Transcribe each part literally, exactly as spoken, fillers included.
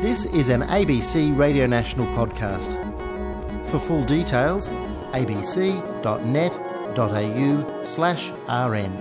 This is an A B C Radio National podcast. For full details, abc.net.au slash rn.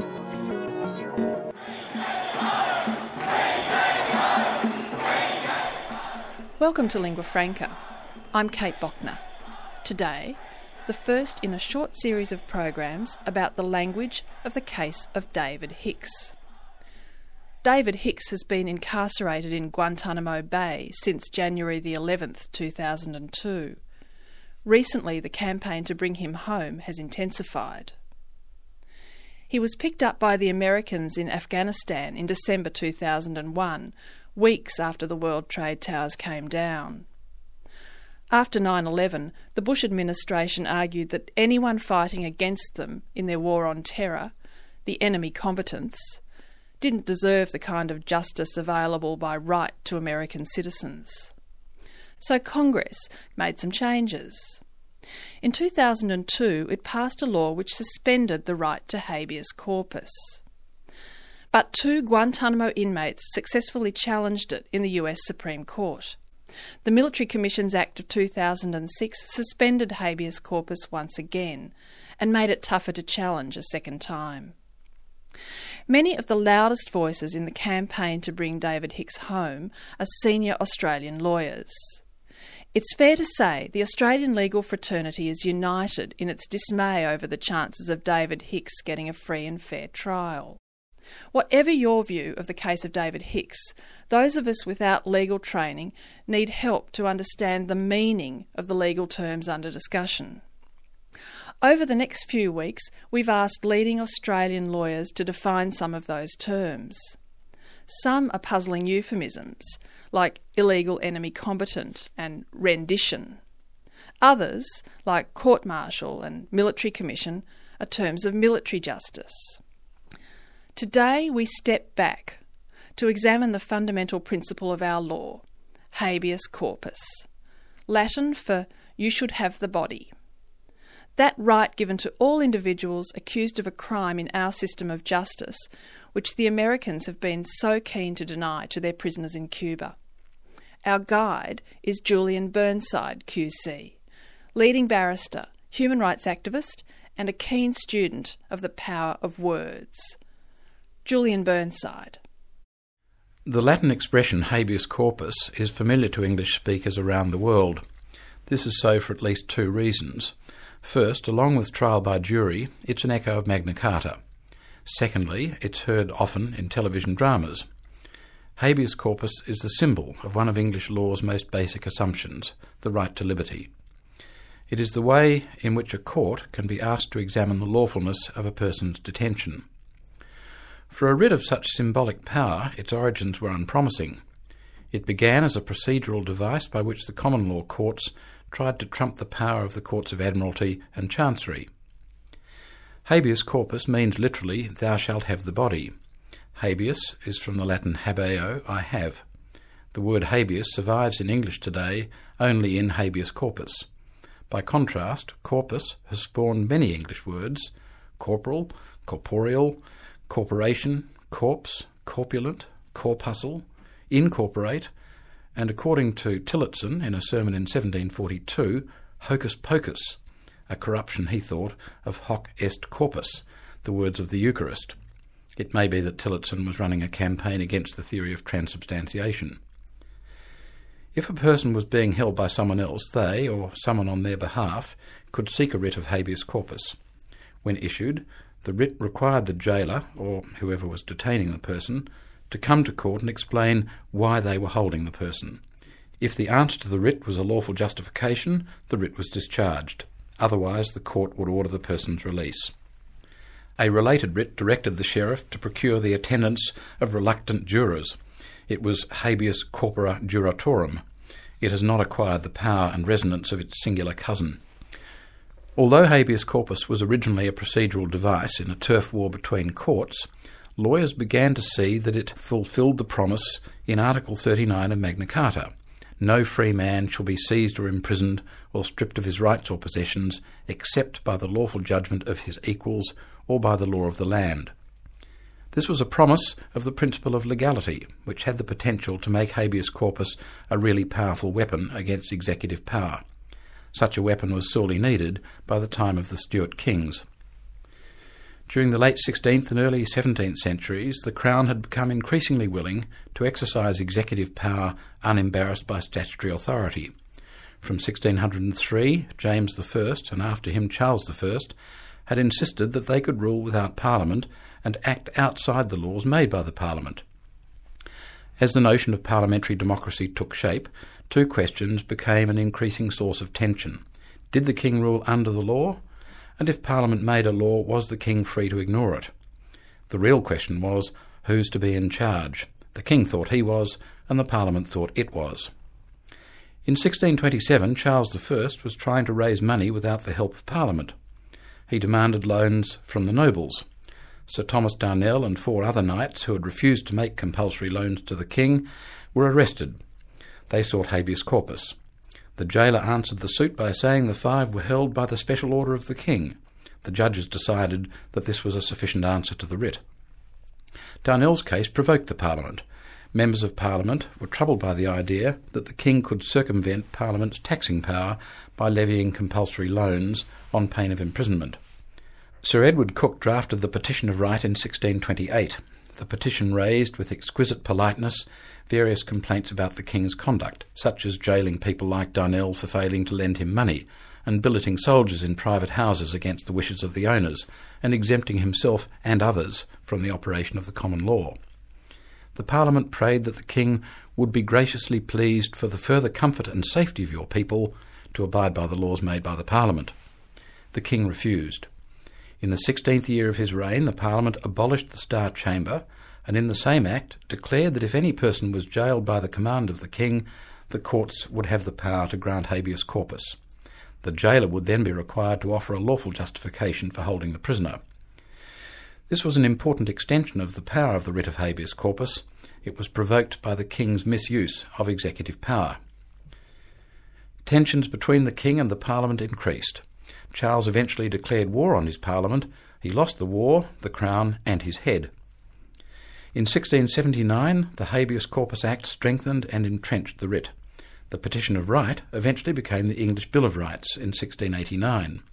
Welcome to Lingua Franca. I'm Kate Bochner. Today, the first in a short series of programs about the language of the case of David Hicks. David Hicks has been incarcerated in Guantanamo Bay since January the eleventh, two thousand two. Recently, the campaign to bring him home has intensified. He was picked up by the Americans in Afghanistan in December two thousand one, weeks after the World Trade Towers came down. After nine eleven, the Bush administration argued that anyone fighting against them in their war on terror, the enemy combatants, didn't deserve the kind of justice available by right to American citizens. So Congress made some changes. In two thousand two, it passed a law which suspended the right to habeas corpus. But two Guantanamo inmates successfully challenged it in the U S Supreme Court. The Military Commissions Act of two thousand six suspended habeas corpus once again and made it tougher to challenge a second time. Many of the loudest voices in the campaign to bring David Hicks home are senior Australian lawyers. It's fair to say the Australian legal fraternity is united in its dismay over the chances of David Hicks getting a free and fair trial. Whatever your view of the case of David Hicks, those of us without legal training need help to understand the meaning of the legal terms under discussion. Over the next few weeks, we've asked leading Australian lawyers to define some of those terms. Some are puzzling euphemisms, like illegal enemy combatant and rendition. Others, like court-martial and military commission, are terms of military justice. Today we step back to examine the fundamental principle of our law, habeas corpus, Latin for you should have the body. That right given to all individuals accused of a crime in our system of justice, which the Americans have been so keen to deny to their prisoners in Cuba. Our guide is Julian Burnside, Q C, leading barrister, human rights activist, and a keen student of the power of words. Julian Burnside. The Latin expression habeas corpus is familiar to English speakers around the world. This is so for at least two reasons. First, along with trial by jury, it's an echo of Magna Carta. Secondly, it's heard often in television dramas. Habeas corpus is the symbol of one of English law's most basic assumptions, the right to liberty. It is the way in which a court can be asked to examine the lawfulness of a person's detention. For a writ of such symbolic power, its origins were unpromising. It began as a procedural device by which the common law courts tried to trump the power of the Courts of Admiralty and Chancery. Habeas corpus means literally, thou shalt have the body. Habeas is from the Latin habeo, I have. The word habeas survives in English today only in habeas corpus. By contrast, corpus has spawned many English words: corporal, corporeal, corporation, corpse, corpulent, corpuscle, incorporate, and according to Tillotson in a sermon in seventeen forty-two, hocus pocus, a corruption, he thought, of hoc est corpus, the words of the Eucharist. It may be that Tillotson was running a campaign against the theory of transubstantiation. If a person was being held by someone else, they, or someone on their behalf, could seek a writ of habeas corpus. When issued, the writ required the jailer, or whoever was detaining the person, to come to court and explain why they were holding the person. If the answer to the writ was a lawful justification, the writ was discharged. Otherwise, the court would order the person's release. A related writ directed the sheriff to procure the attendance of reluctant jurors. It was habeas corpora juratorum. It has not acquired the power and resonance of its singular cousin. Although habeas corpus was originally a procedural device in a turf war between courts, lawyers began to see that it fulfilled the promise in Article thirty-nine of Magna Carta. No free man shall be seized or imprisoned or stripped of his rights or possessions except by the lawful judgment of his equals or by the law of the land. This was a promise of the principle of legality, which had the potential to make habeas corpus a really powerful weapon against executive power. Such a weapon was sorely needed by the time of the Stuart kings. During the late sixteenth and early seventeenth centuries, the Crown had become increasingly willing to exercise executive power unembarrassed by statutory authority. From sixteen hundred three, James the First, and after him Charles the First, had insisted that they could rule without Parliament and act outside the laws made by the Parliament. As the notion of parliamentary democracy took shape, two questions became an increasing source of tension. Did the king rule under the law? And if Parliament made a law, was the king free to ignore it? The real question was, who's to be in charge? The king thought he was, and the Parliament thought it was. In sixteen twenty-seven, Charles the First was trying to raise money without the help of Parliament. He demanded loans from the nobles. Sir Thomas Darnell and four other knights who had refused to make compulsory loans to the king were arrested. They sought habeas corpus. The jailer answered the suit by saying the five were held by the special order of the king. The judges decided that this was a sufficient answer to the writ. Darnell's case provoked the Parliament. Members of Parliament were troubled by the idea that the king could circumvent Parliament's taxing power by levying compulsory loans on pain of imprisonment. Sir Edward Coke drafted the Petition of Right in sixteen twenty-eight. The petition raised, with exquisite politeness, various complaints about the king's conduct, such as jailing people like Darnell for failing to lend him money, and billeting soldiers in private houses against the wishes of the owners, and exempting himself and others from the operation of the common law. The Parliament prayed that the king would be graciously pleased, for the further comfort and safety of your people, to abide by the laws made by the Parliament. The king refused. In the sixteenth year of his reign, the Parliament abolished the Star Chamber, and in the same act declared that if any person was jailed by the command of the king, the courts would have the power to grant habeas corpus. The jailer would then be required to offer a lawful justification for holding the prisoner. This was an important extension of the power of the writ of habeas corpus. It was provoked by the king's misuse of executive power. Tensions between the king and the Parliament increased. Charles eventually declared war on his Parliament. He lost the war, the crown, and his head. In sixteen seventy-nine, the Habeas Corpus Act strengthened and entrenched the writ. The Petition of Right eventually became the English Bill of Rights in sixteen eighty-nine.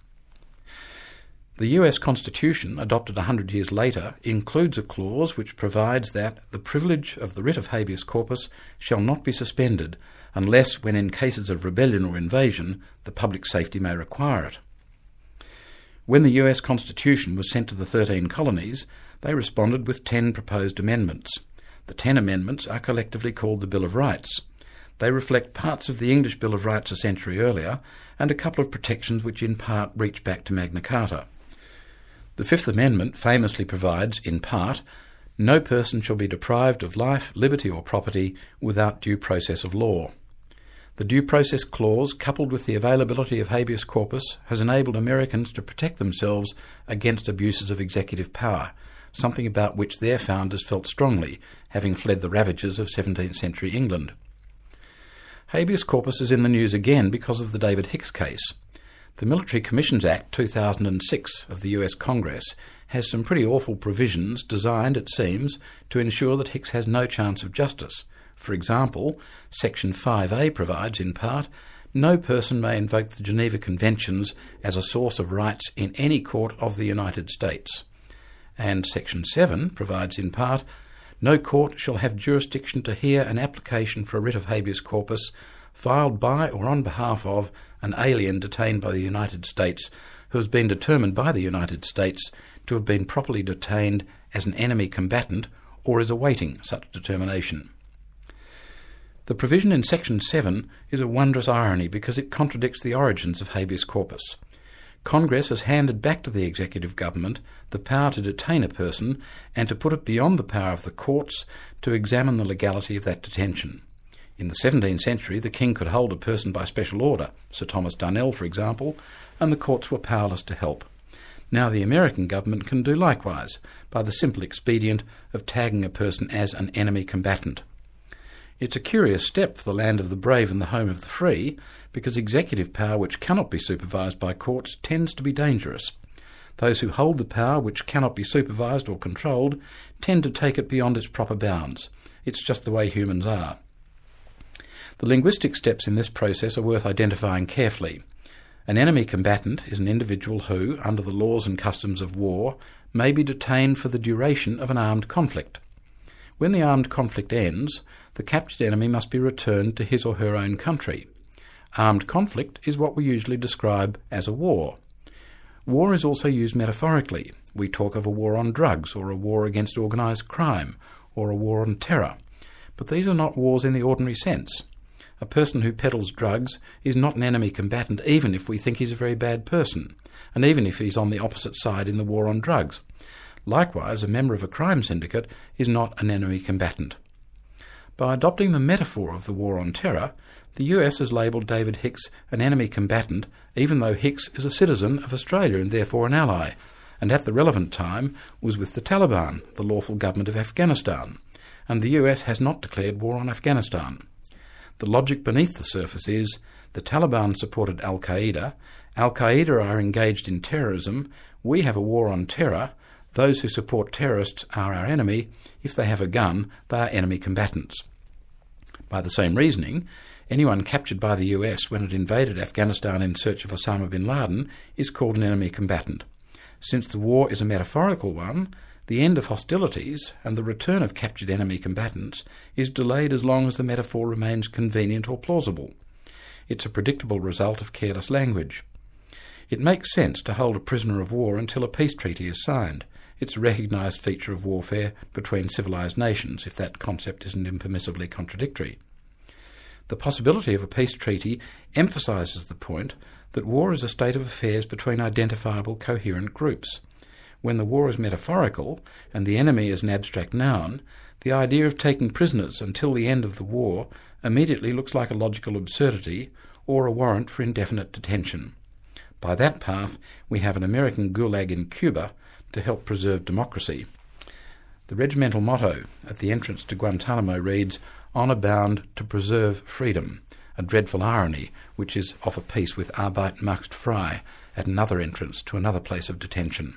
The U S Constitution, adopted a hundred years later, includes a clause which provides that the privilege of the writ of habeas corpus shall not be suspended unless, when in cases of rebellion or invasion, the public safety may require it. When the U S Constitution was sent to the thirteen colonies, they responded with ten proposed amendments. The ten amendments are collectively called the Bill of Rights. They reflect parts of the English Bill of Rights a century earlier, and a couple of protections which in part reach back to Magna Carta. The Fifth Amendment famously provides, in part, no person shall be deprived of life, liberty or property without due process of law. The Due Process Clause, coupled with the availability of habeas corpus, has enabled Americans to protect themselves against abuses of executive power, something about which their founders felt strongly, having fled the ravages of seventeenth century England. Habeas corpus is in the news again because of the David Hicks case. The Military Commissions Act two thousand six of the U S Congress has some pretty awful provisions designed, it seems, to ensure that Hicks has no chance of justice. For example, Section five A provides, in part, no person may invoke the Geneva Conventions as a source of rights in any court of the United States. And Section seven provides, in part, no court shall have jurisdiction to hear an application for a writ of habeas corpus filed by or on behalf of an alien detained by the United States who has been determined by the United States to have been properly detained as an enemy combatant or is awaiting such determination. The provision in Section seven is a wondrous irony because it contradicts the origins of habeas corpus. Congress has handed back to the executive government the power to detain a person and to put it beyond the power of the courts to examine the legality of that detention. In the seventeenth century, the king could hold a person by special order, Sir Thomas Darnell, for example, and the courts were powerless to help. Now the American government can do likewise, by the simple expedient of tagging a person as an enemy combatant. It's a curious step for the land of the brave and the home of the free, because executive power which cannot be supervised by courts tends to be dangerous. Those who hold the power which cannot be supervised or controlled tend to take it beyond its proper bounds. It's just the way humans are. The linguistic steps in this process are worth identifying carefully. An enemy combatant is an individual who, under the laws and customs of war, may be detained for the duration of an armed conflict. When the armed conflict ends, the captured enemy must be returned to his or her own country. Armed conflict is what we usually describe as a war. War is also used metaphorically. We talk of a war on drugs, or a war against organised crime, or a war on terror. But these are not wars in the ordinary sense. A person who peddles drugs is not an enemy combatant, even if we think he's a very bad person, and even if he's on the opposite side in the war on drugs. Likewise, a member of a crime syndicate is not an enemy combatant. By adopting the metaphor of the war on terror, the U S has labelled David Hicks an enemy combatant, even though Hicks is a citizen of Australia and therefore an ally, and at the relevant time was with the Taliban, the lawful government of Afghanistan, and the U S has not declared war on Afghanistan. The logic beneath the surface is the Taliban supported Al-Qaeda, Al-Qaeda are engaged in terrorism, we have a war on terror, those who support terrorists are our enemy, if they have a gun, they are enemy combatants. By the same reasoning, anyone captured by the U S when it invaded Afghanistan in search of Osama bin Laden is called an enemy combatant. Since the war is a metaphorical one, the end of hostilities and the return of captured enemy combatants is delayed as long as the metaphor remains convenient or plausible. It's a predictable result of careless language. It makes sense to hold a prisoner of war until a peace treaty is signed. It's a recognised feature of warfare between civilised nations, if that concept isn't impermissibly contradictory. The possibility of a peace treaty emphasises the point that war is a state of affairs between identifiable coherent groups. When the war is metaphorical and the enemy is an abstract noun, the idea of taking prisoners until the end of the war immediately looks like a logical absurdity or a warrant for indefinite detention. By that path, we have an American gulag in Cuba to help preserve democracy. The regimental motto at the entrance to Guantanamo reads, "Honour bound to preserve freedom," a dreadful irony which is of a piece with Arbeit macht frei at another entrance to another place of detention.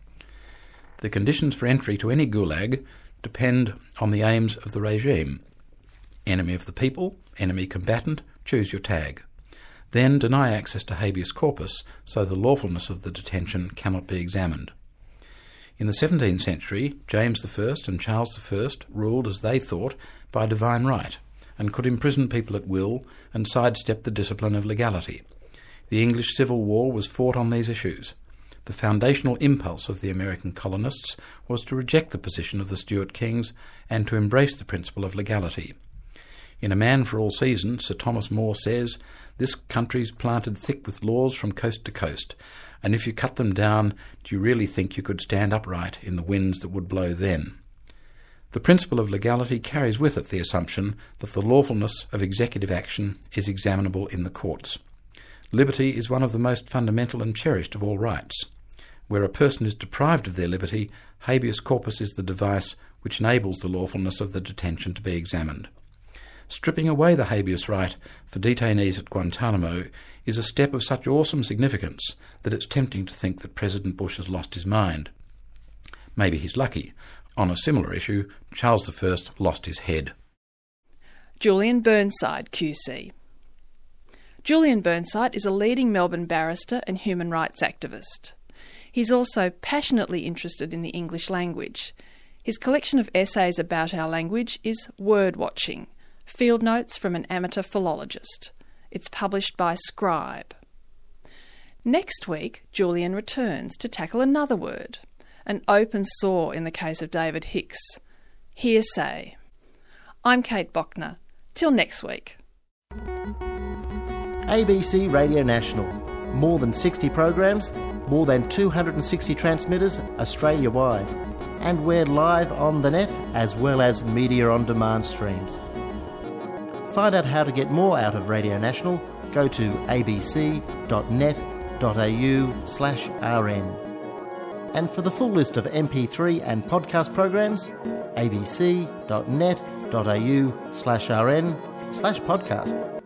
The conditions for entry to any gulag depend on the aims of the regime. Enemy of the people, enemy combatant, choose your tag. Then deny access to habeas corpus so the lawfulness of the detention cannot be examined. In the seventeenth century, James the First and Charles the First ruled as they thought by divine right and could imprison people at will and sidestep the discipline of legality. The English Civil War was fought on these issues. The foundational impulse of the American colonists was to reject the position of the Stuart kings and to embrace the principle of legality. In A Man for All Seasons, Sir Thomas More says, "This country's planted thick with laws from coast to coast, and if you cut them down, do you really think you could stand upright in the winds that would blow then?" The principle of legality carries with it the assumption that the lawfulness of executive action is examinable in the courts. Liberty is one of the most fundamental and cherished of all rights. Where a person is deprived of their liberty, habeas corpus is the device which enables the lawfulness of the detention to be examined. Stripping away the habeas right for detainees at Guantanamo is a step of such awesome significance that it's tempting to think that President Bush has lost his mind. Maybe he's lucky. On a similar issue, Charles the First lost his head. Julian Burnside, Q C. Julian Burnside is a leading Melbourne barrister and human rights activist. He's also passionately interested in the English language. His collection of essays about our language is Word Watching, Field Notes from an Amateur Philologist. It's published by Scribe. Next week, Julian returns to tackle another word, an open sore in the case of David Hicks, hearsay. I'm Kate Bochner. Till next week. A B C Radio National. More than sixty programs, more than two hundred sixty transmitters Australia-wide. And we're live on the net as well as media on demand streams. Find out how to get more out of Radio National. Go to abc.net.au slash rn. And for the full list of M P three and podcast programs, abc.net.au slash rn slash podcast.